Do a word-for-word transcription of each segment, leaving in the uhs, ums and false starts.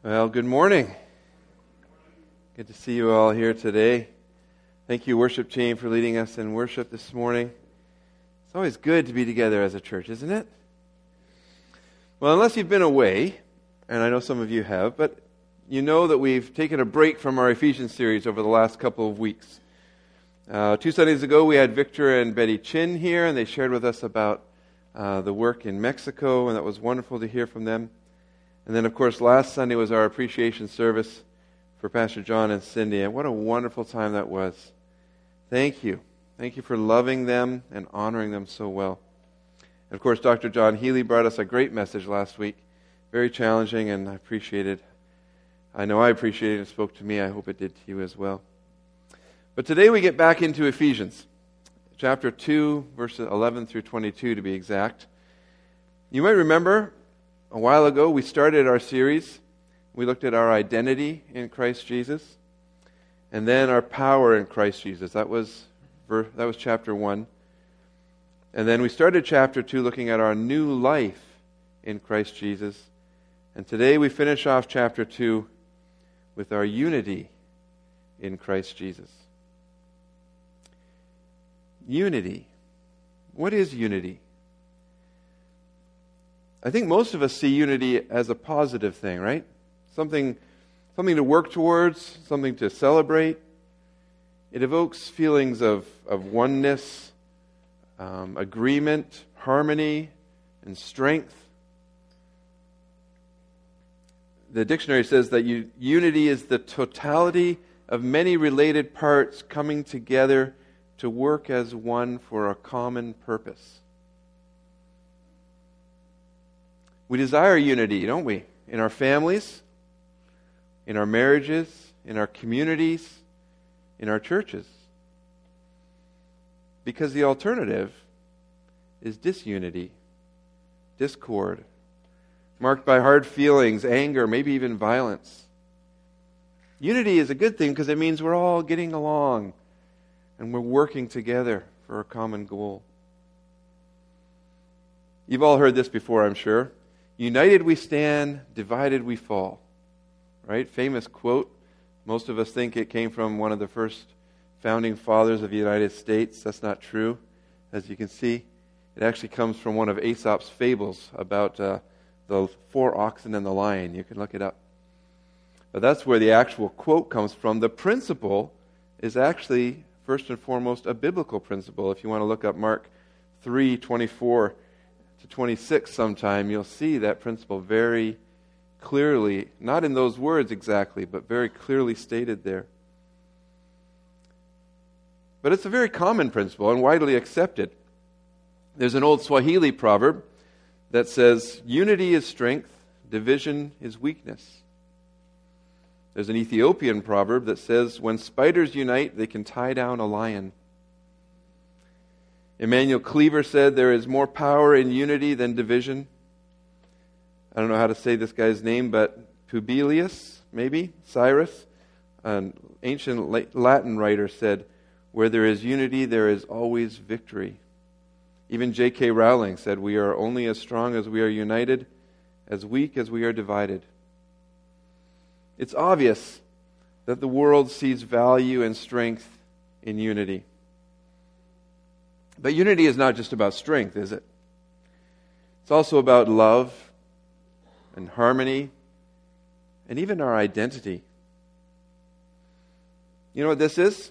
Well, good morning. Good to see you all here today. Thank you, worship team, for leading us in worship this morning. It's always good to be together as a church, isn't it? Well, unless you've been away, and I know some of you have, but you know that we've taken a break from our Ephesians series over the last couple of weeks. Uh, two Sundays ago, we had Victor and Betty Chin here, and they shared with us about uh, the work in Mexico, and that was wonderful to hear from them. And then, of course, last Sunday was our appreciation service for Pastor John and Cindy, and what a wonderful time that was. Thank you. Thank you for loving them and honoring them so well. And, of course, Doctor John Healy brought us a great message last week. Very challenging, and I appreciate it. I know I appreciated it. It spoke to me. I hope it did to you as well. But today we get back into Ephesians, chapter two, verses eleven through twenty-two to be exact. You might remember a while ago, we started our series. We looked at our identity in Christ Jesus, and then our power in Christ Jesus. That was that was chapter one. And then we started chapter two looking at our new life in Christ Jesus. And today we finish off chapter two with our unity in Christ Jesus. Unity. What is unity? I think most of us see unity as a positive thing, right? Something, something to work towards, something to celebrate. It evokes feelings of, of oneness, um, agreement, harmony, and strength. The dictionary says that you, unity is the totality of many related parts coming together to work as one for a common purpose. We desire unity, don't we? In our families, in our marriages, in our communities, in our churches. Because the alternative is disunity, discord, marked by hard feelings, anger, maybe even violence. Unity is a good thing because it means we're all getting along and we're working together for a common goal. You've all heard this before, I'm sure. United we stand, divided we fall. Right? Famous quote. Most of us think it came from one of the first founding fathers of the United States. That's not true, as you can see. It actually comes from one of Aesop's fables about uh, the four oxen and the lion. You can look it up. But that's where the actual quote comes from. The principle is actually, first and foremost, a biblical principle. If you want to look up Mark three twenty-four to twenty-six sometime, you'll see that principle very clearly, not in those words exactly, but very clearly stated there. But it's a very common principle and widely accepted. There's an old Swahili proverb that says, unity is strength, division is weakness. There's an Ethiopian proverb that says, when spiders unite, they can tie down a lion. Emmanuel Cleaver said, there is more power in unity than division. I don't know how to say this guy's name, but Publius, maybe, Cyrus, an ancient Latin writer, said, where there is unity, there is always victory. Even J K Rowling said, we are only as strong as we are united, as weak as we are divided. It's obvious that the world sees value and strength in unity. But unity is not just about strength, is it? It's also about love and harmony and even our identity. You know what this is?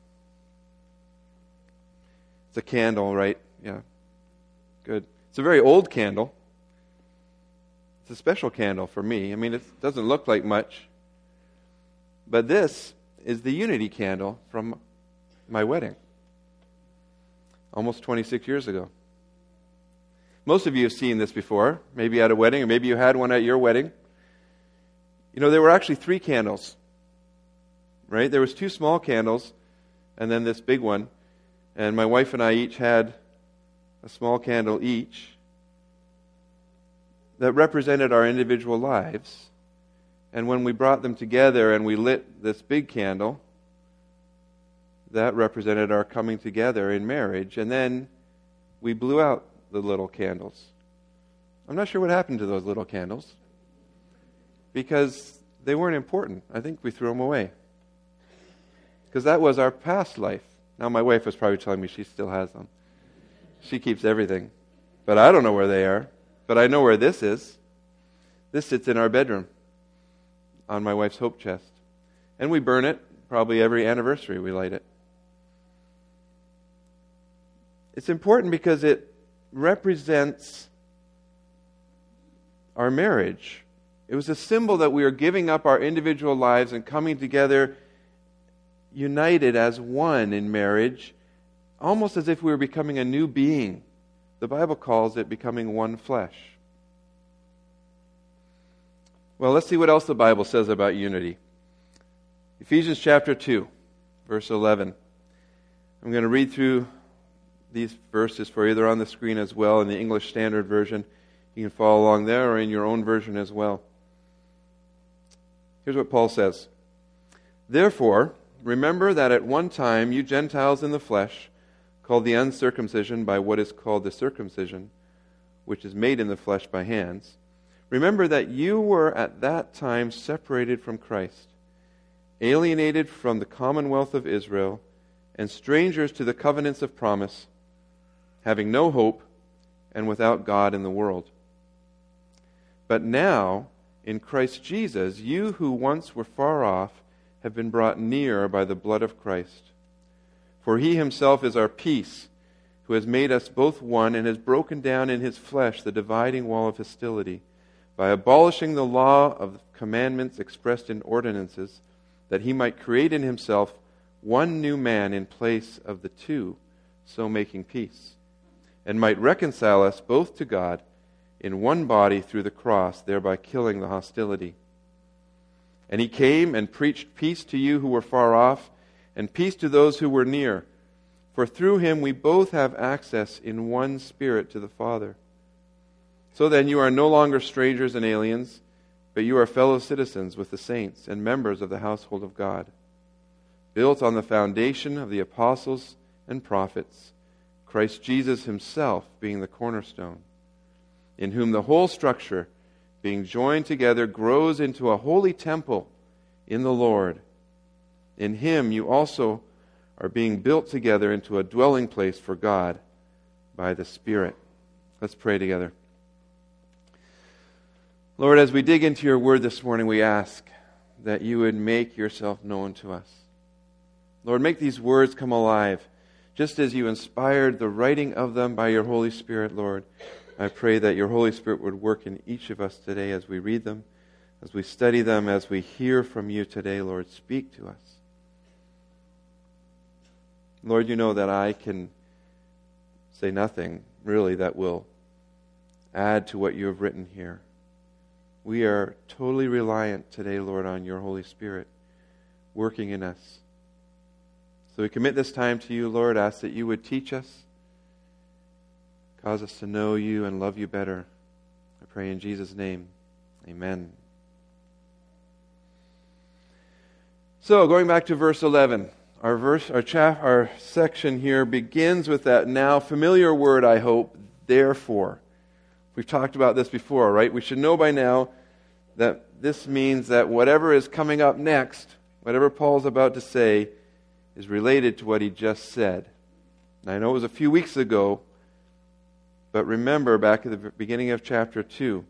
It's a candle, right? Yeah. Good. It's a very old candle. It's a special candle for me. I mean, it doesn't look like much. But this is the unity candle from my wedding. Almost twenty-six years ago. Most of you have seen this before, maybe at a wedding, or maybe you had one at your wedding. You know, there were actually three candles, right? There was two small candles, and then this big one. And my wife and I each had a small candle each that represented our individual lives. And when we brought them together and we lit this big candle, that represented our coming together in marriage. And then we blew out the little candles. I'm not sure what happened to those little candles, because they weren't important. I think we threw them away. Because that was our past life. Now, my wife was probably telling me she still has them. She keeps everything. But I don't know where they are. But I know where this is. This sits in our bedroom on my wife's hope chest. And we burn it. Probably every anniversary we light it. It's important because it represents our marriage. It was a symbol that we are giving up our individual lives and coming together united as one in marriage, almost as if we were becoming a new being. The Bible calls it becoming one flesh. Well, let's see what else the Bible says about unity. Ephesians chapter two, verse eleven. I'm going to read through these verses for you. They're on the screen as well in the English Standard Version. You can follow along there or in your own version as well. Here's what Paul says. Therefore, remember that at one time you Gentiles in the flesh, called the uncircumcision by what is called the circumcision, which is made in the flesh by hands, remember that you were at that time separated from Christ, alienated from the commonwealth of Israel, and strangers to the covenants of promise, having no hope and without God in the world. But now, in Christ Jesus, you who once were far off have been brought near by the blood of Christ. For he himself is our peace, who has made us both one and has broken down in his flesh the dividing wall of hostility, by abolishing the law of commandments expressed in ordinances, that he might create in himself one new man in place of the two, so making peace, and might reconcile us both to God in one body through the cross, thereby killing the hostility. And he came and preached peace to you who were far off, and peace to those who were near. For through him we both have access in one Spirit to the Father. So then you are no longer strangers and aliens, but you are fellow citizens with the saints and members of the household of God, built on the foundation of the apostles and prophets, Christ Jesus himself being the cornerstone, in whom the whole structure, being joined together, grows into a holy temple in the Lord. In him you also are being built together into a dwelling place for God by the Spirit. Let's pray together. Lord, as we dig into your word this morning, we ask that you would make yourself known to us. Lord, make these words come alive, just as you inspired the writing of them by your Holy Spirit, Lord. I pray that your Holy Spirit would work in each of us today as we read them, as we study them, as we hear from you today, Lord. Speak to us. Lord, you know that I can say nothing, really, that will add to what you have written here. We are totally reliant today, Lord, on your Holy Spirit working in us. So we commit this time to you, Lord. Ask that you would teach us, cause us to know you and love you better. I pray in Jesus' name. Amen. So, going back to verse eleven, our verse, our chap, our section here begins with that now familiar word, I hope, therefore. We've talked about this before, right? We should know by now that this means that whatever is coming up next, whatever Paul's about to say, is related to what he just said. And I know it was a few weeks ago, but remember back at the beginning of chapter two,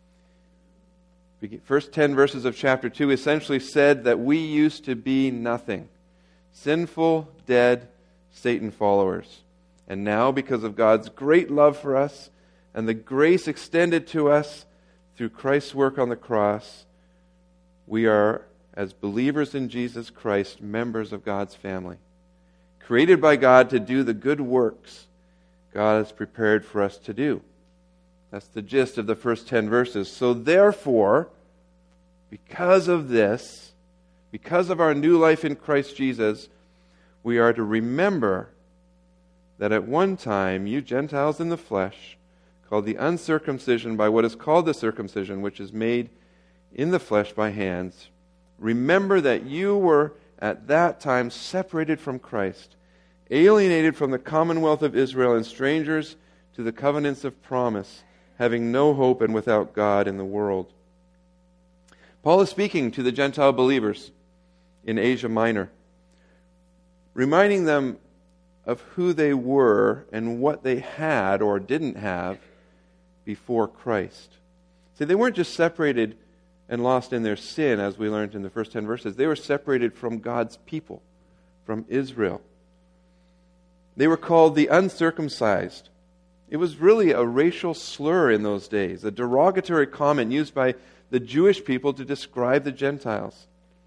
first ten verses of chapter two essentially said that we used to be nothing. Sinful, dead, Satan followers. And now, because of God's great love for us and the grace extended to us through Christ's work on the cross, we are, as believers in Jesus Christ, members of God's family, created by God to do the good works God has prepared for us to do. That's the gist of the first ten verses. So therefore, because of this, because of our new life in Christ Jesus, we are to remember that at one time, you Gentiles in the flesh, called the uncircumcision by what is called the circumcision, which is made in the flesh by hands, remember that you were at that time separated from Christ, alienated from the commonwealth of Israel and strangers to the covenants of promise, having no hope and without God in the world. Paul is speaking to the Gentile believers in Asia Minor, reminding them of who they were and what they had or didn't have before Christ. See, they weren't just separated and lost in their sin, as we learned in the first ten verses. They were separated from God's people, from Israel. They were called the uncircumcised. It was really a racial slur in those days, a derogatory comment used by the Jewish people to describe the Gentiles.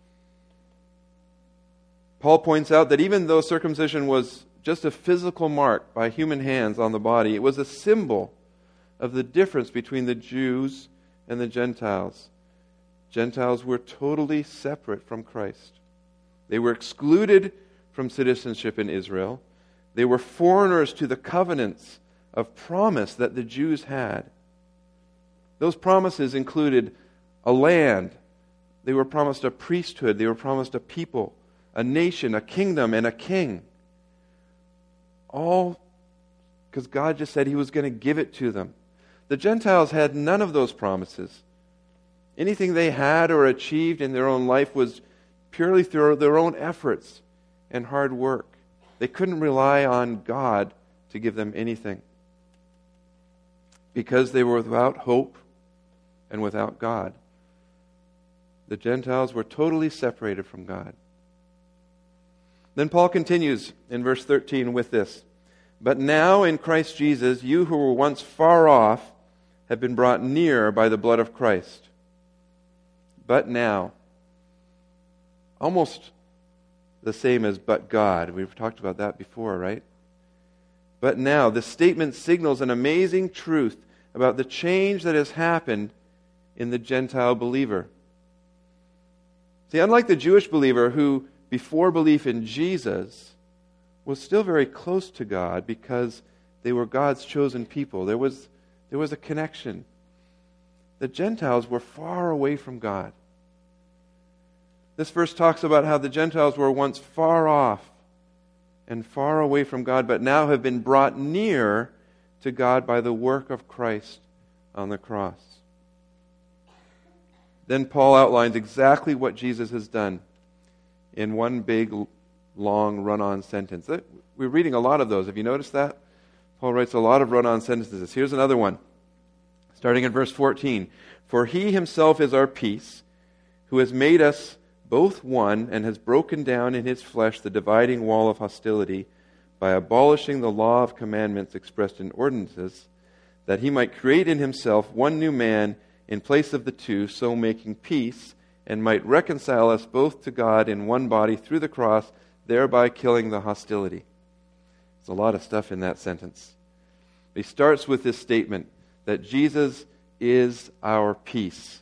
Paul points out that even though circumcision was just a physical mark by human hands on the body, it was a symbol of the difference between the Jews and the Gentiles. Gentiles were totally separate from Christ. They were excluded from citizenship in Israel. They were foreigners to the covenants of promise that the Jews had. Those promises included a land. They were promised a priesthood. They were promised a people, a nation, a kingdom, and a king. All because God just said He was going to give it to them. The Gentiles had none of those promises. Anything they had or achieved in their own life was purely through their own efforts and hard work. They couldn't rely on God to give them anything, because they were without hope and without God. The Gentiles were totally separated from God. Then Paul continues in verse thirteen with this: "But now in Christ Jesus, you who were once far off have been brought near by the blood of Christ." But now. Almost the same as "but God." We've talked about that before, right? But now, this statement signals an amazing truth about the change that has happened in the Gentile believer. See, unlike the Jewish believer who, before belief in Jesus, was still very close to God because they were God's chosen people. There was, there was a connection. The Gentiles were far away from God. This verse talks about how the Gentiles were once far off and far away from God, but now have been brought near to God by the work of Christ on the cross. Then Paul outlines exactly what Jesus has done in one big, long, run-on sentence. We're reading a lot of those. Have you noticed that? Paul writes a lot of run-on sentences. Here's another one, starting in verse fourteen. "For He Himself is our peace, who has made us both one, and has broken down in His flesh the dividing wall of hostility by abolishing the law of commandments expressed in ordinances, that He might create in Himself one new man in place of the two, so making peace, and might reconcile us both to God in one body through the cross, thereby killing the hostility." There's a lot of stuff in that sentence. He starts with this statement that Jesus is our peace.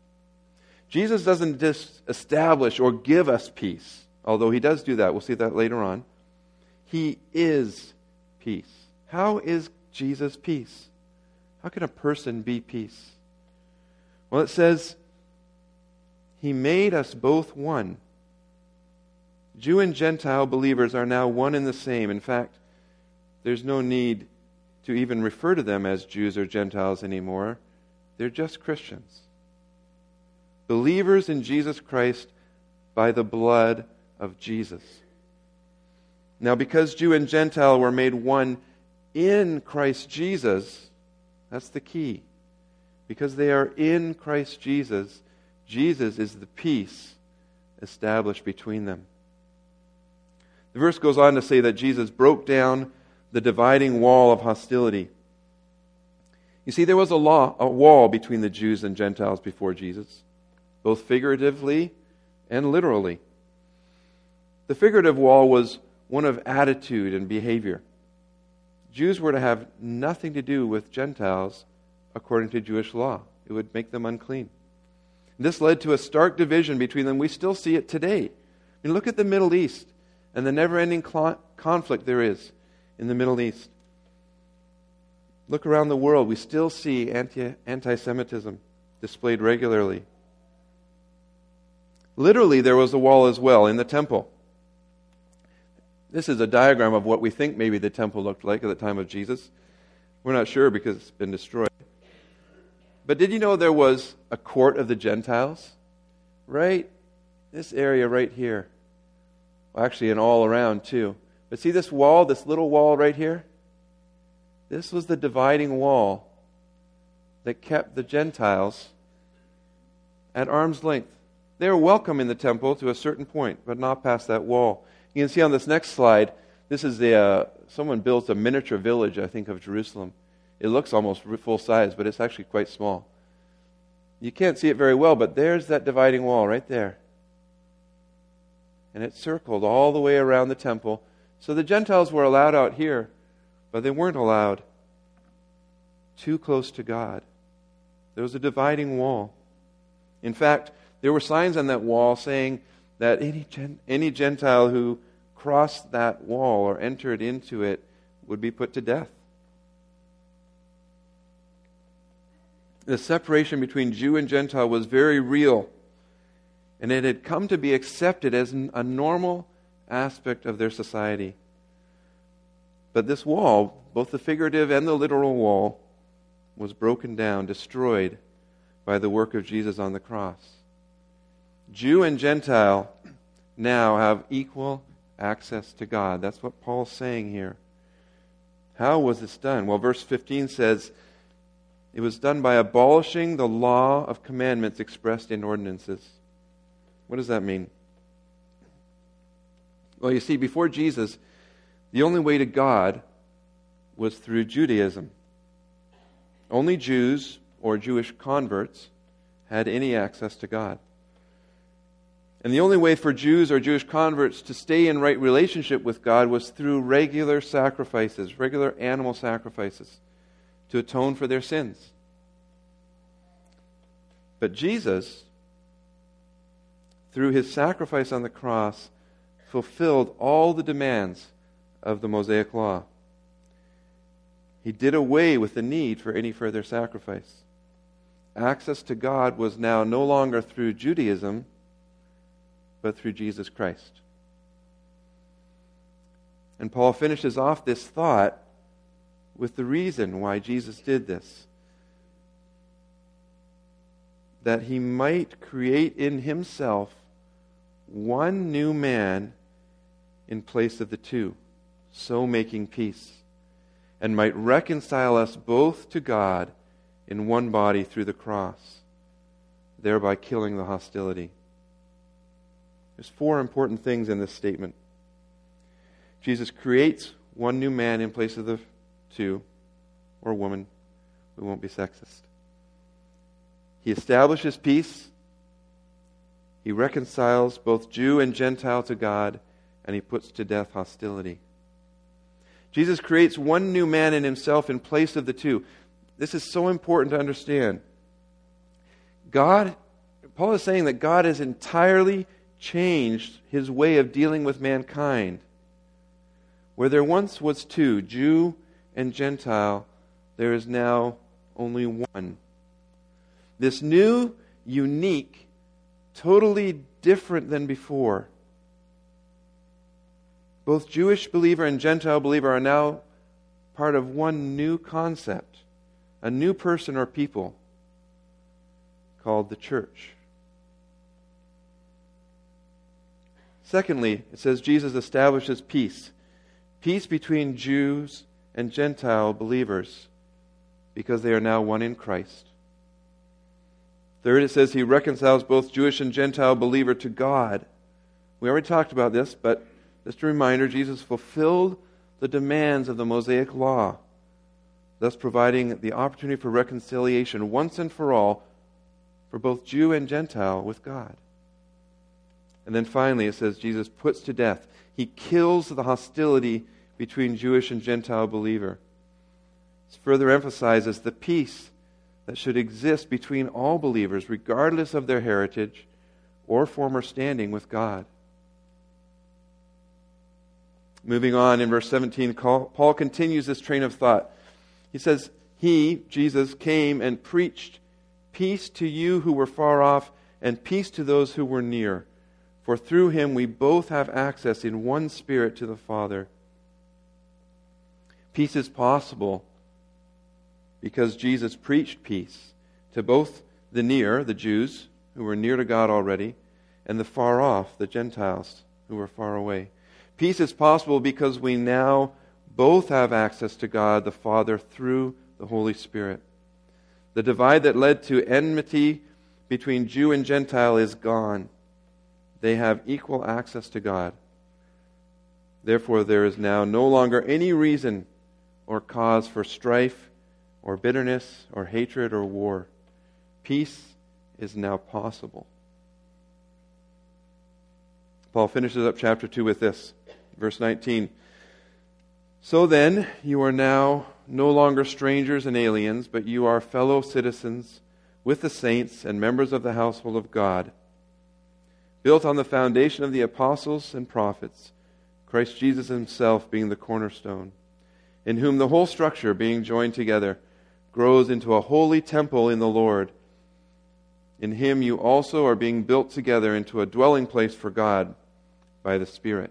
Jesus doesn't just establish or give us peace, although He does do that. We'll see that later on. He is peace. How is Jesus peace? How can a person be peace? Well, it says, He made us both one. Jew and Gentile believers are now one and the same. In fact, there's no need to even refer to them as Jews or Gentiles anymore. They're just Christians. Believers in Jesus Christ by the blood of Jesus. Now, because Jew and Gentile were made one in Christ Jesus, that's the key. Because they are in Christ Jesus, Jesus is the peace established between them. The verse goes on to say that Jesus broke down the dividing wall of hostility. You see, there was a, law, a wall between the Jews and Gentiles before Jesus, both figuratively and literally. The figurative wall was one of attitude and behavior. Jews were to have nothing to do with Gentiles according to Jewish law. It would make them unclean. This led to a stark division between them. We still see it today. I mean, look at the Middle East and the never-ending cl- conflict there is in the Middle East. Look around the world. We still see anti- anti-Semitism displayed regularly. Literally, there was a wall as well in the temple. This is a diagram of what we think maybe the temple looked like at the time of Jesus. We're not sure because it's been destroyed. But did you know there was a court of the Gentiles? right, this area right here. Well, actually, and all around too. But see this wall, this little wall right here? This was the dividing wall that kept the Gentiles at arm's length. They were welcome in the temple to a certain point, but not past that wall. You can see on this next slide, this is the uh, someone built a miniature village, I think, of Jerusalem. It looks almost full size, but it's actually quite small. You can't see it very well, but there's that dividing wall right there. And it circled all the way around the temple. So the Gentiles were allowed out here, but they weren't allowed too close to God. There was a dividing wall. In fact, there were signs on that wall saying that any gen- any Gentile who crossed that wall or entered into it would be put to death. The separation between Jew and Gentile was very real, and it had come to be accepted as a normal aspect of their society. But this wall, both the figurative and the literal wall, was broken down, destroyed by the work of Jesus on the cross. Jew and Gentile now have equal access to God. That's what Paul's saying here. How was this done? Well, verse fifteen says, it was done by abolishing the law of commandments expressed in ordinances. What does that mean? Well, you see, before Jesus, the only way to God was through Judaism. Only Jews or Jewish converts had any access to God. And the only way for Jews or Jewish converts to stay in right relationship with God was through regular sacrifices, regular animal sacrifices, to atone for their sins. But Jesus, through his sacrifice on the cross, fulfilled all the demands of the Mosaic law. He did away with the need for any further sacrifice. Access to God was now no longer through Judaism, but through Jesus Christ. And Paul finishes off this thought with the reason why Jesus did this. That he might create in himself one new man in place of the two, so making peace, and might reconcile us both to God in one body through the cross, thereby killing the hostility. There's four important things in this statement. Jesus creates one new man in place of the two, or woman. We won't be sexist. He establishes peace. He reconciles both Jew and Gentile to God, and he puts to death hostility. Jesus creates one new man in himself in place of the two. This is so important to understand. God, Paul is saying that God has entirely changed his way of dealing with mankind. Where there once was two, Jew and Gentile, there is now only one. This new, unique, totally different than before. Both Jewish believer and Gentile believer are now part of one new concept, a new person or people called the church. Secondly, it says Jesus establishes peace. Peace between Jews and Gentile believers because they are now one in Christ. Third, it says he reconciles both Jewish and Gentile believer to God. We already talked about this, but just a reminder, Jesus fulfilled the demands of the Mosaic law, thus providing the opportunity for reconciliation once and for all for both Jew and Gentile with God. And then finally it says Jesus puts to death. He kills the hostility between Jewish and Gentile believer. This further emphasizes the peace that should exist between all believers, regardless of their heritage or former standing with God. Moving on in verse seventeen, Paul continues this train of thought. He says, He, Jesus, came and preached peace to you who were far off and peace to those who were near. For through him we both have access in one Spirit to the Father. Peace is possible because Jesus preached peace to both the near, the Jews who were near to God already, and the far off, the Gentiles, who were far away. Peace is possible because we now both have access to God the Father through the Holy Spirit. The divide that led to enmity between Jew and Gentile is gone. They have equal access to God. Therefore, there is now no longer any reason or cause for strife or bitterness or hatred or war. Peace is now possible. Paul finishes up chapter two with this, verse nineteen. So then, you are now no longer strangers and aliens, but you are fellow citizens with the saints and members of the household of God, built on the foundation of the apostles and prophets, Christ Jesus himself being the cornerstone, in whom the whole structure, being joined together, grows into a holy temple in the Lord. In him you also are being built together into a dwelling place for God by the Spirit.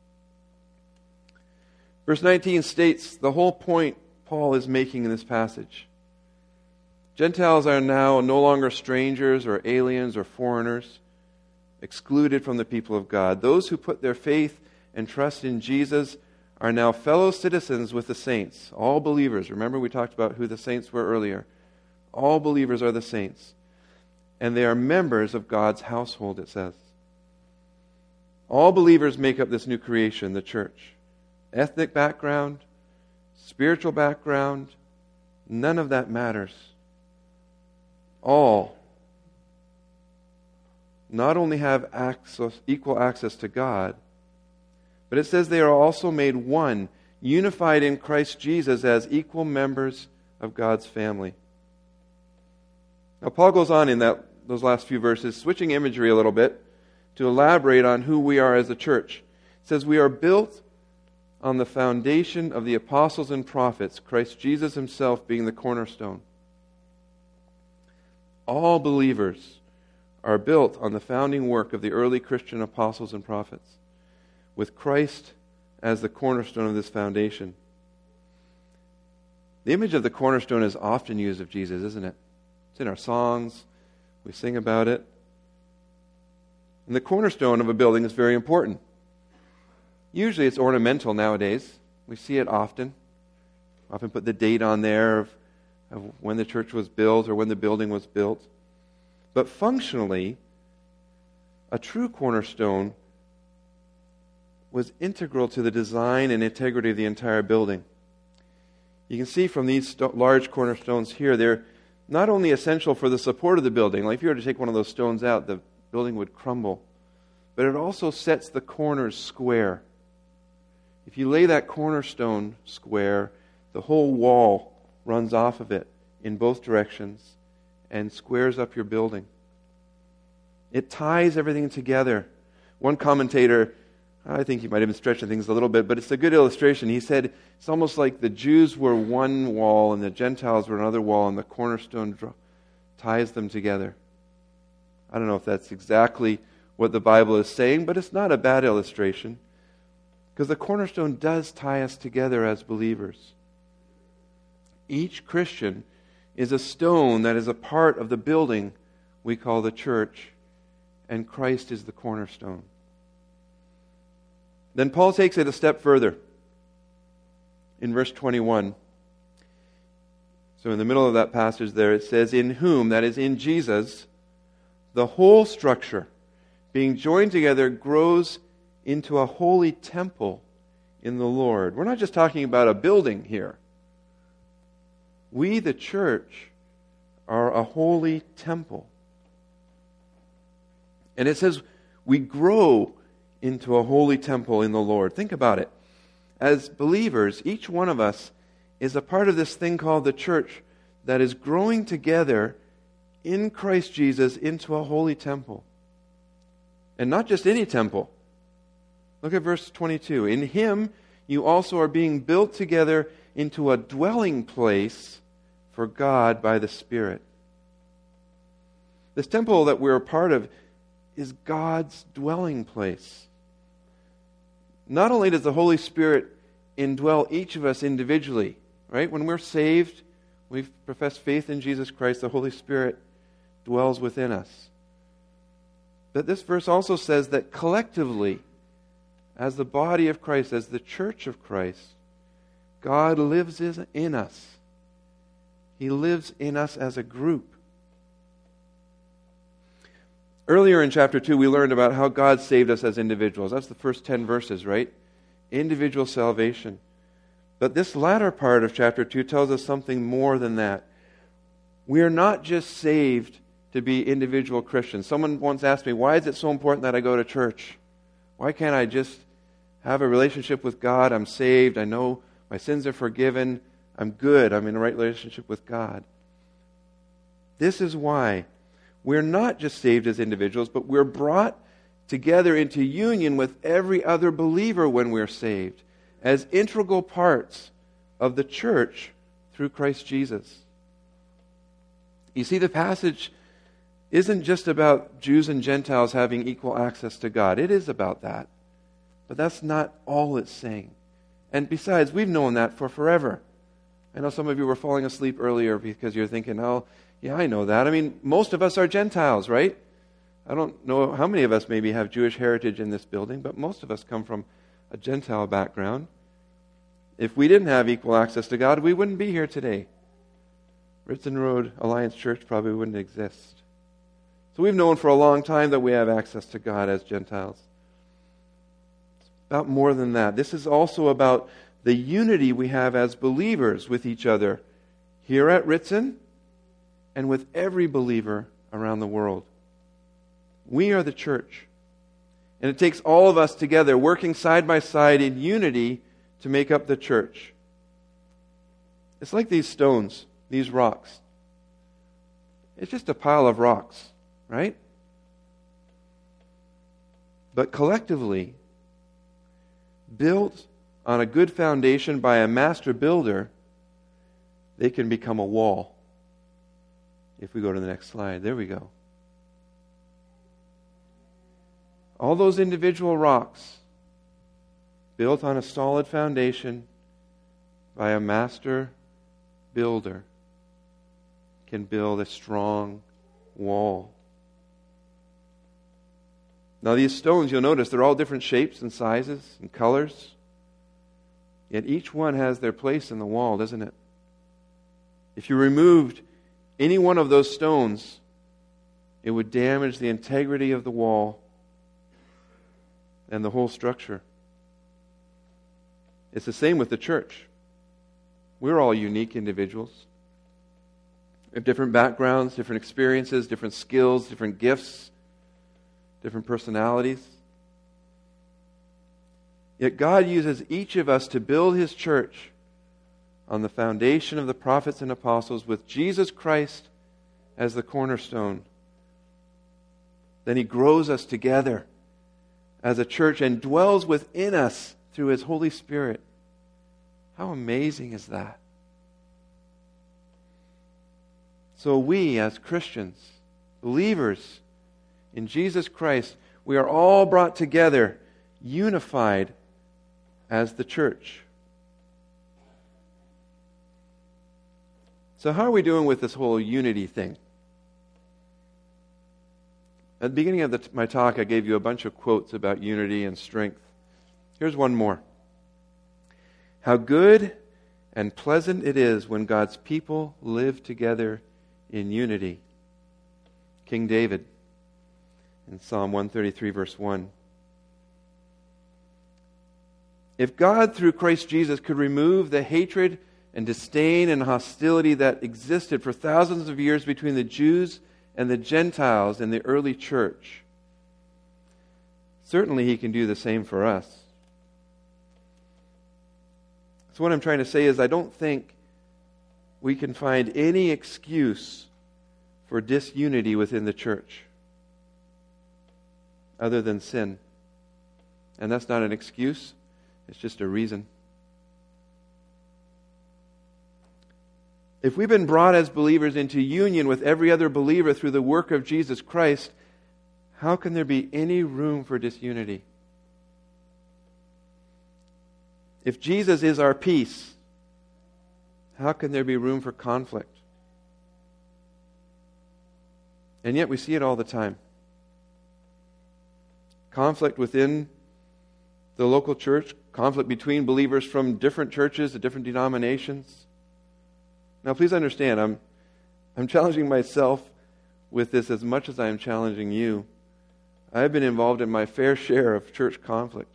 Verse nineteen states the whole point Paul is making in this passage. Gentiles are now no longer strangers or aliens or foreigners, excluded from the people of God. Those who put their faith and trust in Jesus are now fellow citizens with the saints, all believers. Remember we talked about who the saints were earlier. All believers are the saints. And they are members of God's household, it says. All believers make up this new creation, the church. Ethnic background, spiritual background, none of that matters. All not only have access, equal access to God, but it says they are also made one, unified in Christ Jesus as equal members of God's family. Now Paul goes on in that those last few verses, switching imagery a little bit, to elaborate on who we are as a church. It says we are built on the foundation of the apostles and prophets, Christ Jesus himself being the cornerstone. All believers are built on the founding work of the early Christian apostles and prophets, with Christ as the cornerstone of this foundation. The image of the cornerstone is often used of Jesus, isn't it? It's in our songs. We sing about it. And the cornerstone of a building is very important. Usually it's ornamental nowadays. We see it often. Often put the date on there of, of when the church was built or when the building was built. But functionally, a true cornerstone was integral to the design and integrity of the entire building. You can see from these st- large cornerstones here, they're not only essential for the support of the building, like if you were to take one of those stones out, the building would crumble, but it also sets the corners square. If you lay that cornerstone square, the whole wall runs off of it in both directions and squares up your building. It ties everything together. One commentator, I think he might have been stretching things a little bit, but it's a good illustration. He said it's almost like the Jews were one wall and the Gentiles were another wall, and the cornerstone dr- ties them together. I don't know if that's exactly what the Bible is saying, but it's not a bad illustration, because the cornerstone does tie us together as believers. Each Christian is a stone that is a part of the building we call the church, and Christ is the cornerstone. Then Paul takes it a step further in verse twenty-one. So in the middle of that passage there, it says, in whom, that is in Jesus, the whole structure, being joined together, grows into a holy temple in the Lord. We're not just talking about a building here. We, the church, are a holy temple. And it says we grow into a holy temple in the Lord. Think about it. As believers, each one of us is a part of this thing called the church that is growing together in Christ Jesus into a holy temple. And not just any temple. Look at verse twenty-two. In him you also are being built together into a dwelling place for God by the Spirit. This temple that we're a part of is God's dwelling place. Not only does the Holy Spirit indwell each of us individually, right? When we're saved, we've professed faith in Jesus Christ, the Holy Spirit dwells within us. But this verse also says that collectively, as the body of Christ, as the church of Christ, God lives in us. He lives in us as a group. Earlier in chapter two, we learned about how God saved us as individuals. That's the first ten verses, right? Individual salvation. But this latter part of chapter two tells us something more than that. We are not just saved to be individual Christians. Someone once asked me, why is it so important that I go to church? Why can't I just have a relationship with God? I'm saved. I know my sins are forgiven. I'm good. I'm in a right relationship with God. This is why we're not just saved as individuals, but we're brought together into union with every other believer when we're saved, as integral parts of the church through Christ Jesus. You see, the passage isn't just about Jews and Gentiles having equal access to God. It is about that. But that's not all it's saying. And besides, we've known that for forever. I know some of you were falling asleep earlier because you're thinking, oh, yeah, I know that. I mean, most of us are Gentiles, right? I don't know how many of us maybe have Jewish heritage in this building, but most of us come from a Gentile background. If we didn't have equal access to God, we wouldn't be here today. Ritson Road Alliance Church probably wouldn't exist. So we've known for a long time that we have access to God as Gentiles. It's about more than that. This is also about the unity we have as believers with each other here at Ritson and with every believer around the world. We are the church. And it takes all of us together, working side by side in unity to make up the church. It's like these stones, these rocks. It's just a pile of rocks, right? But collectively, built on a good foundation by a master builder, they can become a wall. If we go to the next slide, there we go. All those individual rocks, built on a solid foundation by a master builder, can build a strong wall. Now these stones, you'll notice, they're all different shapes and sizes and colors. Yet each one has their place in the wall, doesn't it? If you removed any one of those stones, it would damage the integrity of the wall and the whole structure. It's the same with the church. We're all unique individuals. We have different backgrounds, different experiences, different skills, different gifts, different personalities. Yet God uses each of us to build His church on the foundation of the prophets and apostles with Jesus Christ as the cornerstone. Then He grows us together as a church and dwells within us through His Holy Spirit. How amazing is that? So we, as Christians, believers in Jesus Christ, we are all brought together, unified as the church. So how are we doing with this whole unity thing? At the beginning of the, my talk, I gave you a bunch of quotes about unity and strength. Here's one more. How good and pleasant it is when God's people live together in unity. King David in Psalm one thirty-three, verse one. If God, through Christ Jesus, could remove the hatred and disdain and hostility that existed for thousands of years between the Jews and the Gentiles in the early church, certainly He can do the same for us. So what I'm trying to say is I don't think we can find any excuse for disunity within the church other than sin. And that's not an excuse, it's just a reason. If we've been brought as believers into union with every other believer through the work of Jesus Christ, how can there be any room for disunity? If Jesus is our peace, how can there be room for conflict? And yet we see it all the time. conflict within the local church, conflict between believers from different churches, different denominations. Now, please understand, I'm, I'm challenging myself with this as much as I am challenging you. I've been involved in my fair share of church conflict.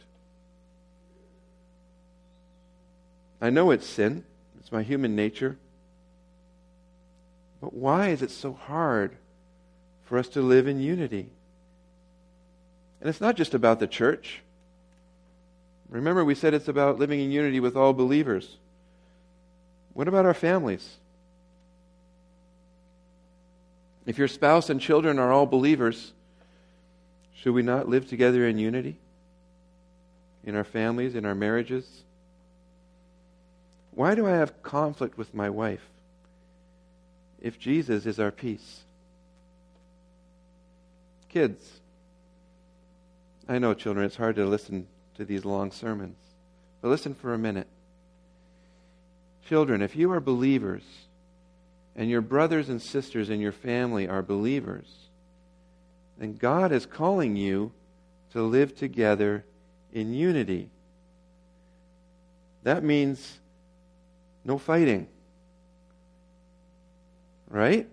I know it's sin. It's my human nature. But why is it so hard for us to live in unity? And it's not just about the church. Remember, we said it's about living in unity with all believers. What about our families? If your spouse and children are all believers, should we not live together in unity? In our families, in our marriages? Why do I have conflict with my wife if Jesus is our peace? Kids, I know, children, it's hard to listen to these long sermons, but listen for a minute. Children, if you are believers, and your brothers and sisters in your family are believers, then God is calling you to live together in unity. That means no fighting. Right?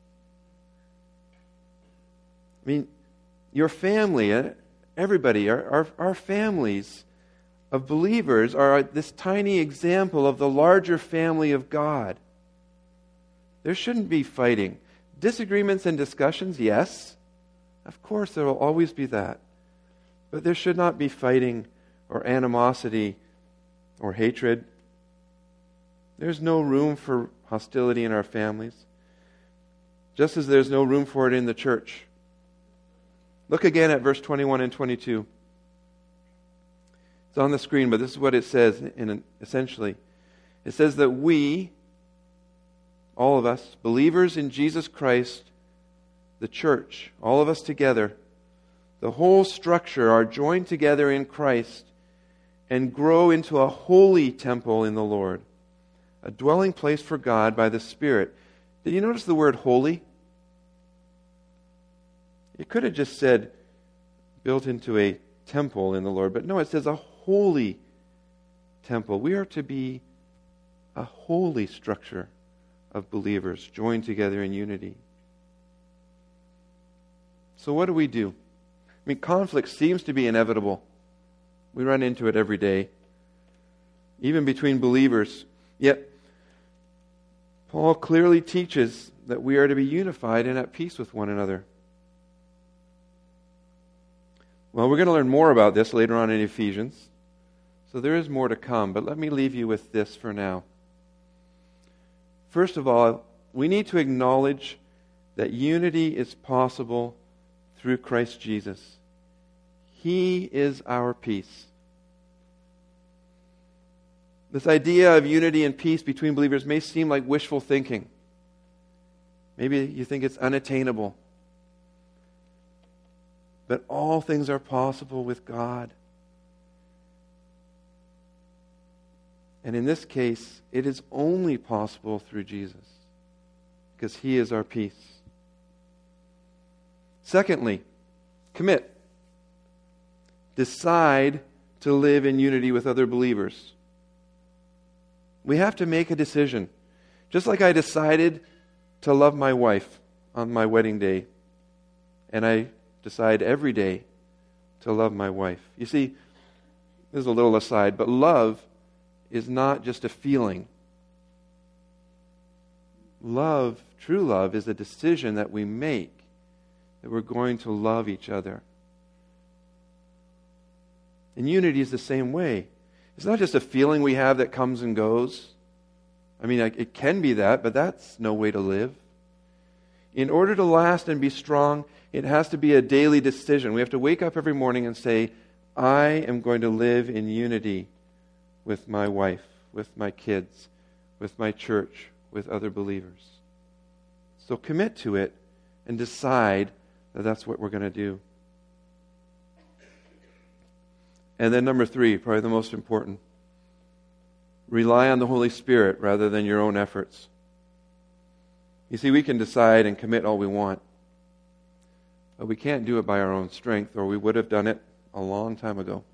I mean, your family, everybody, our, our, our families of believers are this tiny example of the larger family of God. There shouldn't be fighting. Disagreements and discussions, yes. Of course, there will always be that. But there should not be fighting or animosity or hatred. There's no room for hostility in our families, just as there's no room for it in the church. Look again at verse twenty-one and twenty-two. It's on the screen, but this is what it says in an, essentially. It says that we, all of us, believers in Jesus Christ, the church, all of us together, the whole structure are joined together in Christ and grow into a holy temple in the Lord, a dwelling place for God by the Spirit. Did you notice the word holy? It could have just said built into a temple in the Lord, but no, it says a holy temple. We are to be a holy structure of believers joined together in unity. So what do we do? I mean, conflict seems to be inevitable. We run into it every day, even between believers. Yet, Paul clearly teaches that we are to be unified and at peace with one another. Well, we're going to learn more about this later on in Ephesians, so there is more to come, but let me leave you with this for now. First of all, we need to acknowledge that unity is possible through Christ Jesus. He is our peace. This idea of unity and peace between believers may seem like wishful thinking. Maybe you think it's unattainable. But all things are possible with God. And in this case, it is only possible through Jesus, because He is our peace. Secondly, commit. Decide to live in unity with other believers. We have to make a decision. Just like I decided to love my wife on my wedding day, and I decide every day to love my wife. You see, this is a little aside, but love is not just a feeling. Love, true love, is a decision that we make that we're going to love each other. And unity is the same way. It's not just a feeling we have that comes and goes. I mean, it can be that, but that's no way to live. In order to last and be strong, it has to be a daily decision. We have to wake up every morning and say, I am going to live in unity with my wife, with my kids, with my church, with other believers. So commit to it and decide that that's what we're going to do. And then number three, probably the most important, rely on the Holy Spirit rather than your own efforts. You see, we can decide and commit all we want, but we can't do it by our own strength, or we would have done it a long time ago.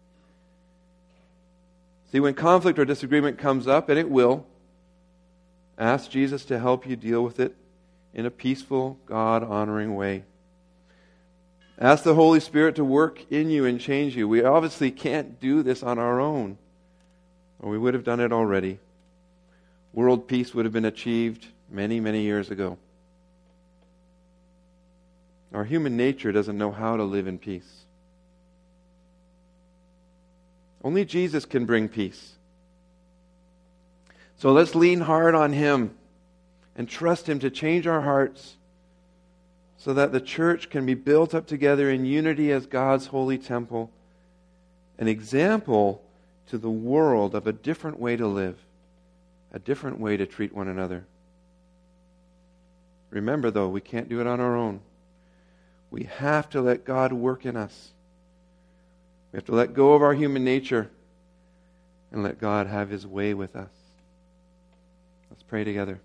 See, when conflict or disagreement comes up, and it will, ask Jesus to help you deal with it in a peaceful, God-honoring way. Ask the Holy Spirit to work in you and change you. We obviously can't do this on our own, or we would have done it already. World peace would have been achieved many, many years ago. Our human nature doesn't know how to live in peace. Only Jesus can bring peace. So let's lean hard on Him and trust Him to change our hearts so that the church can be built up together in unity as God's holy temple, an example to the world of a different way to live, a different way to treat one another. Remember, though, we can't do it on our own. We have to let God work in us. We have to let go of our human nature and let God have His way with us. Let's pray together.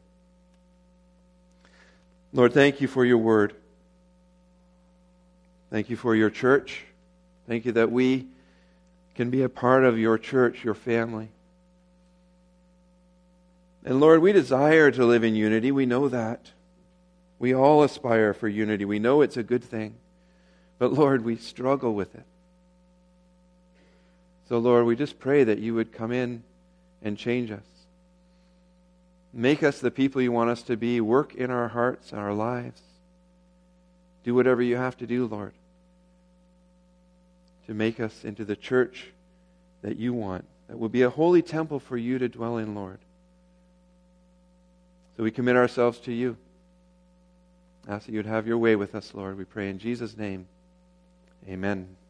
Lord, thank you for your word. Thank you for your church. Thank you that we can be a part of your church, your family. And Lord, we desire to live in unity. We know that. We all aspire for unity. We know it's a good thing. But Lord, we struggle with it. So Lord, we just pray that you would come in and change us. Make us the people you want us to be. Work in our hearts and our lives. Do whatever you have to do, Lord, to make us into the church that you want, that will be a holy temple for you to dwell in, Lord. So we commit ourselves to you. Ask that you would have your way with us, Lord. We pray in Jesus' name. Amen.